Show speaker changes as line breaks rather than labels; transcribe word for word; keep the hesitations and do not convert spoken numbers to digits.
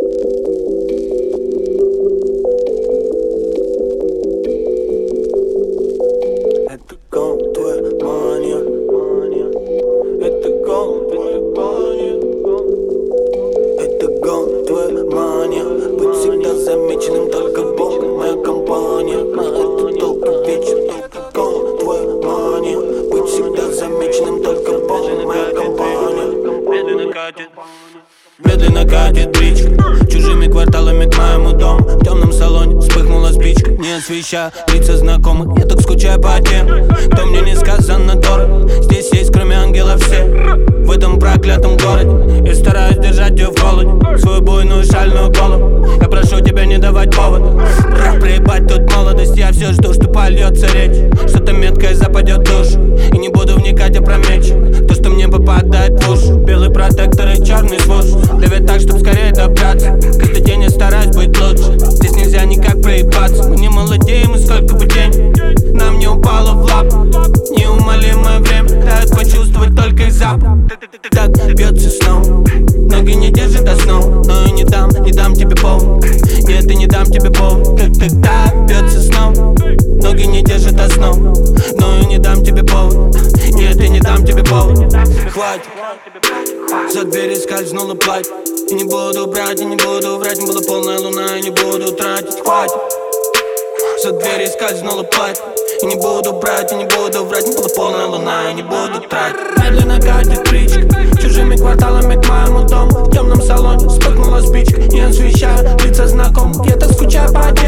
Это гон, твоя мания. Это гон, твоя мания. Это гон, твоя мания. Быть всегда замеченным, только Бог, моя компания. На эту толпу вечно. Это гон, твоя мания. Быть всегда замеченным, только Бог, моя компания. Медленно катит, медленно катит бричка чужими кварталами к моему дому. В темном салоне вспыхнула спичка, не освещая лица знакомых. Я так скучаю по тем, кто мне несказанно дорог. Здесь есть кроме ангелов все в этом проклятом городе. Я стараюсь держать ее в холоде, свою буйную шальную голову. Я прошу тебя не давать повода проебать тут молодость. Я все жду, что польется речь, что-то меткое западет в душу. И не буду вникать, опрометчиво то, что мне попадает в уши. Белый протектор и черный свуш давят так, чтоб скорее добраться. Каждый день я стараюсь быть лучше, здесь нельзя никак проебаться. Мы не молодеем, и сколько бы денег нам не упало в лап. Неумолимое время дает почувствовать только их запах. Так бьется снова, ноги не держат основу. Но я не дам, не дам тебе повод. Нет, я не дам тебе повод. Как тогда бьется снова, ноги не держат основу. Но я не дам тебе повод. Нет, я не дам тебе повод. Хватит, за дверью скользнула платье. И не буду брать, и не буду врать. Не была полная луна, и не буду тратить. Хватит, за дверью скользнула платье. И не буду брать, и не буду врать. Не была полная луна, и не буду тратить. Медленно катит бричка чужими кварталами к моему дому. В темном салоне вспыхнула спичка, не освещая лица знакомых. Я так скучаю по